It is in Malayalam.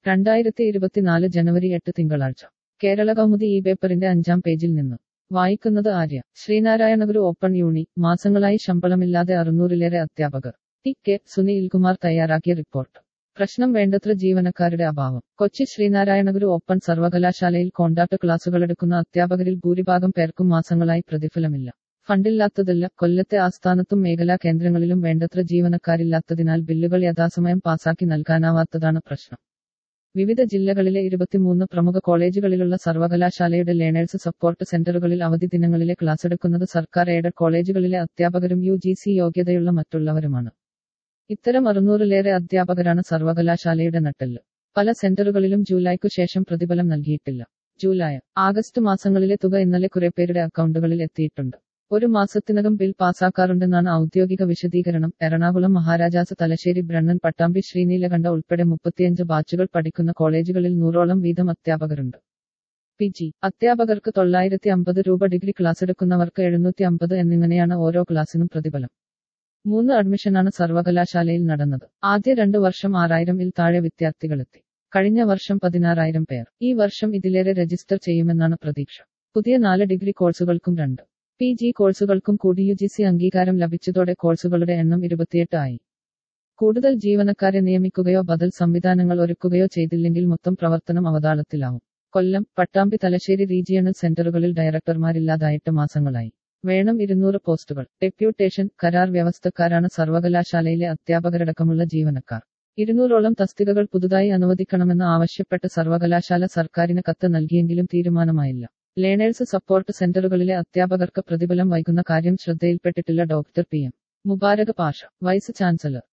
2024 ജനുവരി 8 തിങ്കളാഴ്ച കേരള കൗമുദി ഈ പേപ്പറിന്റെ 5-ാം പേജിൽ നിന്ന് വായിക്കുന്നത് ആര്യ. ശ്രീനാരായണഗുരു ഓപ്പൺ യൂണി മാസങ്ങളായി ശമ്പളമില്ലാതെ 600-ലേറെ അധ്യാപകർ. ടി കെ സുനിൽകുമാർ തയ്യാറാക്കിയ റിപ്പോർട്ട്. പ്രശ്നം വേണ്ടത്ര ജീവനക്കാരുടെ അഭാവം. കൊച്ചി ശ്രീനാരായണഗുരു ഓപ്പൺ സർവകലാശാലയിൽ കോൺട്രാക്ട് ക്ലാസുകളെടുക്കുന്ന അധ്യാപകരിൽ ഭൂരിഭാഗം പേർക്കും മാസങ്ങളായി പ്രതിഫലമില്ല. ഫണ്ടില്ലാത്തതല്ല, കൊല്ലത്തെ ആസ്ഥാനത്തും മേഖലാ കേന്ദ്രങ്ങളിലും വേണ്ടത്ര ജീവനക്കാരില്ലാത്തതിനാൽ ബില്ലുകൾ യഥാസമയം പാസാക്കി നൽകാനാവാത്തതാണ് പ്രശ്നം. വിവിധ ജില്ലകളിലെ 23 പ്രമുഖ കോളേജുകളിലുള്ള സർവകലാശാലയുടെ ലേണേഴ്സ് സപ്പോർട്ട് സെന്ററുകളിൽ അവധി ദിനങ്ങളിലെ ക്ലാസെടുക്കുന്നത് സർക്കാർ എയ്ഡഡ് കോളേജുകളിലെ അധ്യാപകരും UGC യോഗ്യതയുള്ള മറ്റുള്ളവരുമാണ്. ഇത്തരം 600-ലേറെ അധ്യാപകരാണ് സർവകലാശാലയുടെ നട്ടെല്ല്. പല സെന്ററുകളിലും ജൂലൈക്കു ശേഷം പ്രതിഫലം നൽകിയിട്ടില്ല. ജൂലൈ, ആഗസ്റ്റ് മാസങ്ങളിലെ തുക ഇന്നലെ കുറേപ്പേരുടെ അക്കൗണ്ടുകളിൽ എത്തിയിട്ടുണ്ട്. ഒരു മാസത്തിനകം ബിൽ പാസാക്കാറുണ്ടെന്നാണ് ഔദ്യോഗിക വിശദീകരണം. എറണാകുളം മഹാരാജാസ്, തലശ്ശേരി ബ്രണ്ണൻ, പട്ടാമ്പി, ശ്രീനീലകണ്ഠ ഉൾപ്പെടെ 35 ബാച്ചുകൾ പഠിക്കുന്ന കോളേജുകളിൽ 100ഓളം വീതം അധ്യാപകരുണ്ട്. PG അധ്യാപകർക്ക് 950 രൂപ, ഡിഗ്രി ക്ലാസെടുക്കുന്നവർക്ക് 750 എന്നിങ്ങനെയാണ് ഓരോ ക്ലാസിനും പ്രതിഫലം. 3 അഡ്മിഷനാണ് സർവകലാശാലയിൽ നടന്നത്. ആദ്യ 2 വർഷം 6000-ൽ താഴെ വിദ്യാർത്ഥികളെത്തി. കഴിഞ്ഞ വർഷം 16,000 പേർ. ഈ വർഷം ഇതിലേറെ രജിസ്റ്റർ ചെയ്യുമെന്നാണ് പ്രതീക്ഷ. പുതിയ 4 ഡിഗ്രി കോഴ്സുകൾക്കും 2 PG കോഴ്സുകൾക്കും കൂടി UGC അംഗീകാരം ലഭിച്ചതോടെ കോഴ്സുകളുടെ എണ്ണം 28 ആയി. കൂടുതൽ ജീവനക്കാരെ നിയമിക്കുകയോ ബദൽ സംവിധാനങ്ങൾ ഒരുക്കുകയോ ചെയ്തില്ലെങ്കിൽ മൊത്തം പ്രവർത്തനം അവതാളത്തിലാവും. കൊല്ലം, പട്ടാമ്പി, തലശ്ശേരി റീജിയണൽ സെന്ററുകളിൽ ഡയറക്ടർമാരില്ലാതായിട്ട് മാസങ്ങളായി. വേണം 200 പോസ്റ്റുകൾ. ഡെപ്യൂട്ടേഷൻ, കരാർ വ്യവസ്ഥക്കാരാണ് സർവകലാശാലയിലെ അധ്യാപകരടക്കമുള്ള ജീവനക്കാർ. 200ഓളം തസ്തികകൾ പുതുതായി അനുവദിക്കണമെന്ന് ആവശ്യപ്പെട്ട് സർവകലാശാല സർക്കാരിന് കത്ത് നൽകിയെങ്കിലും തീരുമാനമായില്ല. ലേണേഴ്സ് സപ്പോർട്ട് സെന്ററുകളിലെ അധ്യാപകർക്ക് പ്രതിഫലം വൈകുന്ന കാര്യം ശ്രദ്ധയിൽപ്പെട്ടിട്ടില്ല. Doctor PM Mubarak Pasha, vice chancellor.